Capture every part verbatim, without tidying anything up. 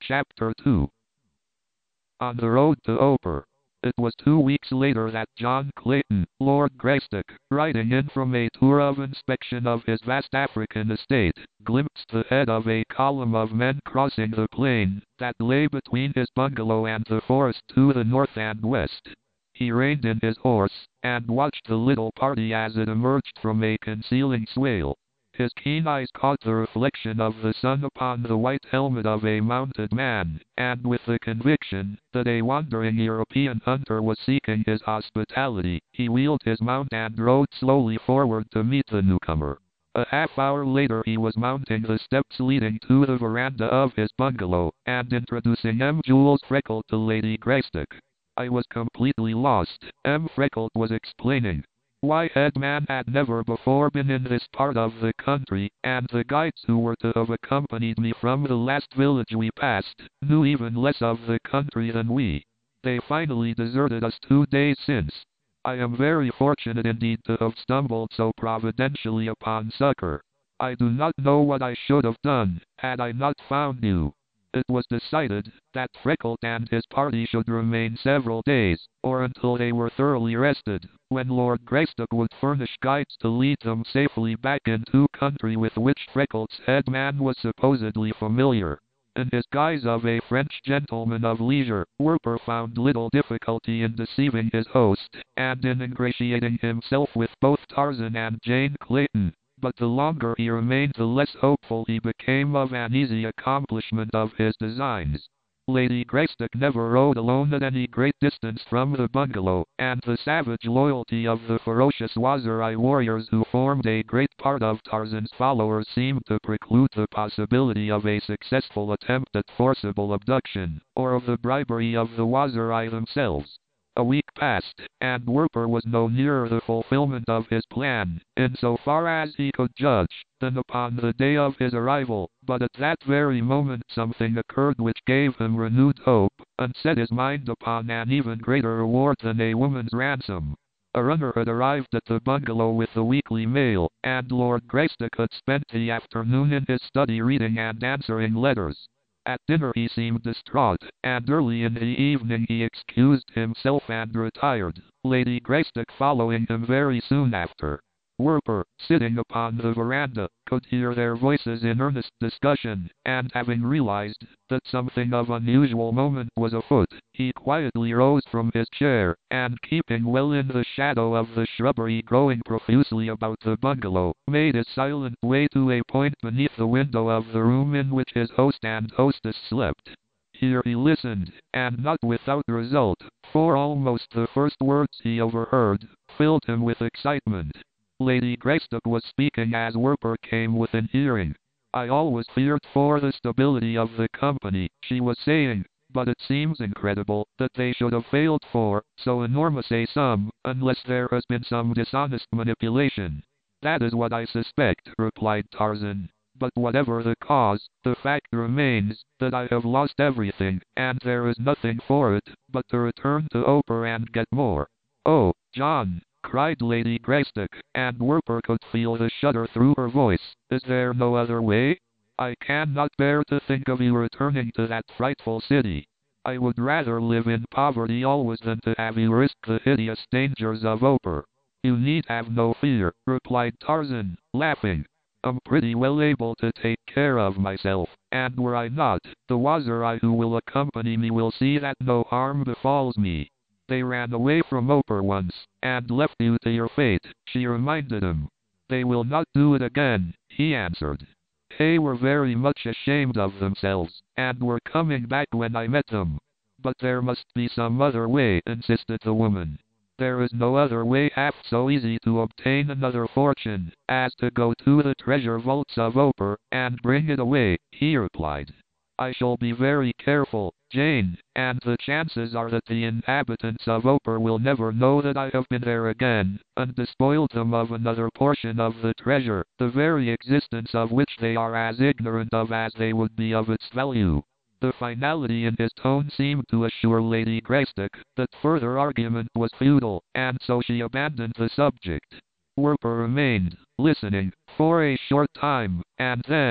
Chapter two. On the road to Oper. It was two weeks later that John Clayton, Lord Greystoke, riding in from a tour of inspection of his vast African estate, glimpsed the head of a column of men crossing the plain that lay between his bungalow and the forest to the north and west. He reined in his horse, and watched the little party as it emerged from a concealing swale. His keen eyes caught the reflection of the sun upon the white helmet of a mounted man, and with the conviction that a wandering European hunter was seeking his hospitality, he wheeled his mount and rode slowly forward to meet the newcomer. A half hour later he was mounting the steps leading to the veranda of his bungalow, and introducing M. Jules Freckles to Lady Greystoke. "I was completely lost," M. Freckles was explaining. "Why, Headman had never before been in this part of the country, and the guides who were to have accompanied me from the last village we passed knew even less of the country than we. They finally deserted us two days since. I am very fortunate indeed to have stumbled so providentially upon succor. I do not know what I should have done, had I not found you." It was decided that Freckles and his party should remain several days, or until they were thoroughly rested, when Lord Greystoke would furnish guides to lead them safely back into country with which Freckles' headman was supposedly familiar. In his guise of a French gentleman of leisure, Werper found little difficulty in deceiving his host, and in ingratiating himself with both Tarzan and Jane Clayton. But the longer he remained, the less hopeful he became of an easy accomplishment of his designs. Lady Greystoke never rode alone at any great distance from the bungalow, and the savage loyalty of the ferocious Waziri warriors who formed a great part of Tarzan's followers seemed to preclude the possibility of a successful attempt at forcible abduction, or of the bribery of the Waziri themselves. A week passed, and Werper was no nearer the fulfillment of his plan, in so far as he could judge, than upon the day of his arrival, but at that very moment something occurred which gave him renewed hope, and set his mind upon an even greater reward than a woman's ransom. A runner had arrived at the bungalow with the weekly mail, and Lord Greystoke had spent the afternoon in his study reading and answering letters. At dinner he seemed distraught, and early in the evening he excused himself and retired, Lady Greystoke following him very soon after. Werper, sitting upon the veranda, could hear their voices in earnest discussion, and having realized that something of unusual moment was afoot, he quietly rose from his chair, and keeping well in the shadow of the shrubbery growing profusely about the bungalow, made his silent way to a point beneath the window of the room in which his host and hostess slept. Here he listened, and not without result, for almost the first words he overheard filled him with excitement. Lady Greystoke was speaking as Werper came within hearing. "I always feared for the stability of the company," she was saying, "but it seems incredible that they should have failed for so enormous a sum, unless there has been some dishonest manipulation." "That is what I suspect," replied Tarzan. "But whatever the cause, the fact remains that I have lost everything, and there is nothing for it but to return to Oper and get more." "Oh, John!" cried Lady Greystoke, and Werper could feel the shudder through her voice. "Is there no other way? I cannot bear to think of you returning to that frightful city. I would rather live in poverty always than to have you risk the hideous dangers of Oper." "You need have no fear," replied Tarzan, laughing. "I'm pretty well able to take care of myself, and were I not, the Waziri who will accompany me will see that no harm befalls me." "They ran away from Oper once, and left you to your fate," she reminded him. "They will not do it again," he answered. "They were very much ashamed of themselves, and were coming back when I met them." "But there must be some other way," insisted the woman. "There is no other way half so easy to obtain another fortune as to go to the treasure vaults of Oper and bring it away," he replied. "I shall be very careful, Jane, and the chances are that the inhabitants of Oper will never know that I have been there again, and despoiled them of another portion of the treasure, the very existence of which they are as ignorant of as they would be of its value." The finality in his tone seemed to assure Lady Greystoke that further argument was futile, and so she abandoned the subject. Werper remained, listening, for a short time, and then,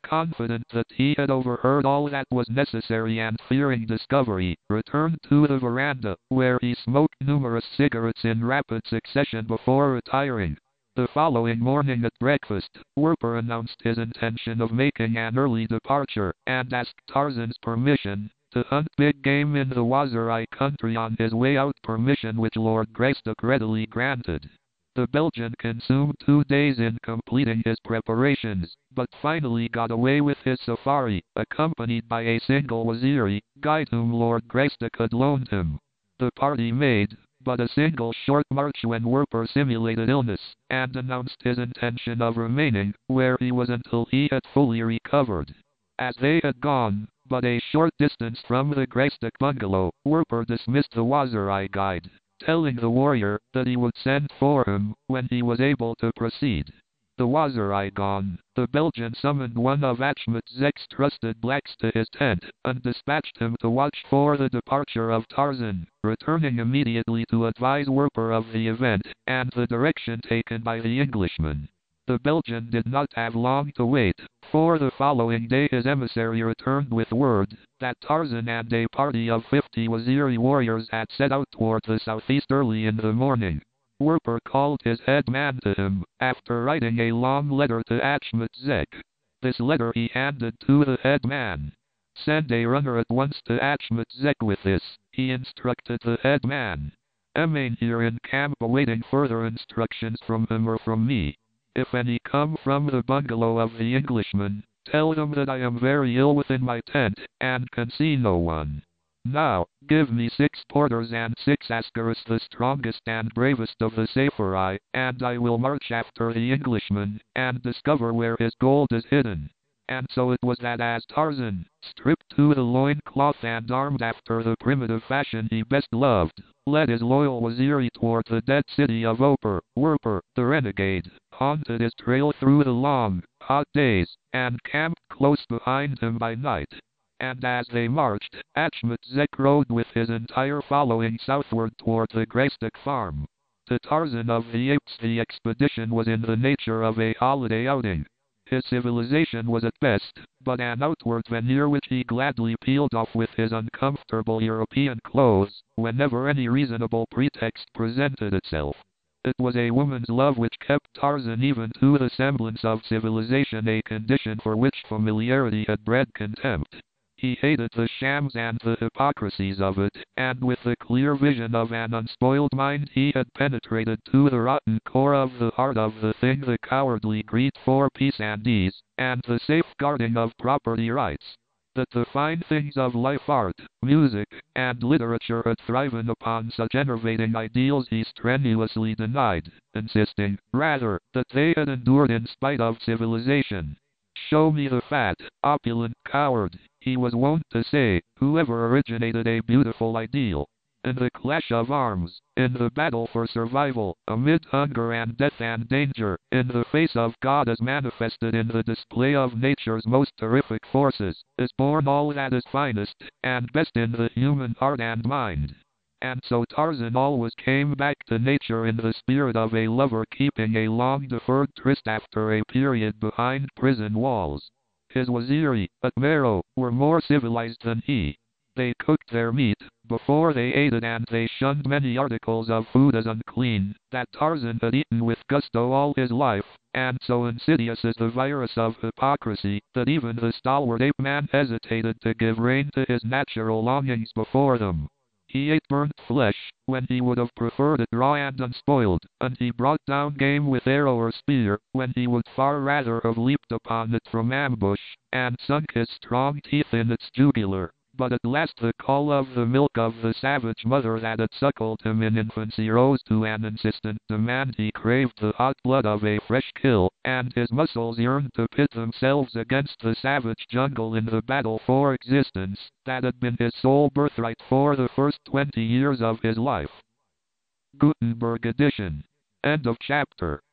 confident that he had overheard all that was necessary and fearing discovery, returned to the veranda, where he smoked numerous cigarettes in rapid succession before retiring. The following morning at breakfast, Werper announced his intention of making an early departure, and asked Tarzan's permission to hunt big game in the Wazirai country on his way out, permission which Lord Greystoke readily granted. The Belgian consumed two days in completing his preparations, but finally got away with his safari, accompanied by a single Waziri guide whom Lord Greystoke had loaned him. The party made but a single short march when Werper simulated illness, and announced his intention of remaining where he was until he had fully recovered. As they had gone but a short distance from the Greystoke bungalow, Werper dismissed the Wazirai guide, telling the warrior that he would send for him when he was able to proceed. The Wazirai gone, the Belgian summoned one of Achmet Zek's trusted blacks to his tent, and dispatched him to watch for the departure of Tarzan, returning immediately to advise Werper of the event, and the direction taken by the Englishman. The Belgian did not have long to wait, for the following day his emissary returned with word that Tarzan and a party of fifty Waziri warriors had set out toward the southeast early in the morning. Werper called his head man to him, after writing a long letter to Achmet Zek. This letter he handed to the head man. Send a runner at once to Achmet Zek with this, he instructed the head man. Remain here in camp awaiting further instructions from him or from me. If any come from the bungalow of the Englishman, tell them that I am very ill within my tent, and can see no one. Now, give me six porters and six askars, the strongest and bravest of the Safarai, and I will march after the Englishman, and discover where his gold is hidden. And so it was that as Tarzan, stripped to the loin-cloth and armed after the primitive fashion he best loved, led his loyal Waziri toward the dead city of Opar, Werper, the renegade, haunted his trail through the long, hot days, and camped close behind him by night. And as they marched, Achmet Zek rode with his entire following southward toward the Greystoke farm. To Tarzan of the Apes the expedition was in the nature of a holiday outing. His civilization was at best but an outward veneer which he gladly peeled off with his uncomfortable European clothes whenever any reasonable pretext presented itself. It was a woman's love which kept Tarzan even to the semblance of civilization, a condition for which familiarity had bred contempt. He hated the shams and the hypocrisies of it, and with the clear vision of an unspoiled mind he had penetrated to the rotten core of the heart of the thing the cowardly greed for peace and ease, and the safeguarding of property rights. That the fine things of life, art, music, and literature had thriven upon such enervating ideals he strenuously denied, insisting, rather, that they had endured in spite of civilization. Show me the fat, opulent coward, he was wont to say, whoever originated a beautiful ideal. In the clash of arms, in the battle for survival, amid hunger and death and danger, in the face of God as manifested in the display of nature's most terrific forces, is born all that is finest and best in the human heart and mind. And so Tarzan always came back to nature in the spirit of a lover keeping a long-deferred tryst after a period behind prison walls. His Waziri, at Meroe, were more civilized than he. They cooked their meat before they ate it, and they shunned many articles of food as unclean, that Tarzan had eaten with gusto all his life, and so insidious is the virus of hypocrisy, that even the stalwart ape-man hesitated to give rein to his natural longings before them. He ate burnt flesh, when he would have preferred it raw and unspoiled, and he brought down game with arrow or spear, when he would far rather have leaped upon it from ambush, and sunk his strong teeth in its jugular. But at last the call of the milk of the savage mother that had suckled him in infancy rose to an insistent demand. He craved the hot blood of a fresh kill, and his muscles yearned to pit themselves against the savage jungle in the battle for existence that had been his sole birthright for the first twenty years of his life. Gutenberg edition. End of chapter.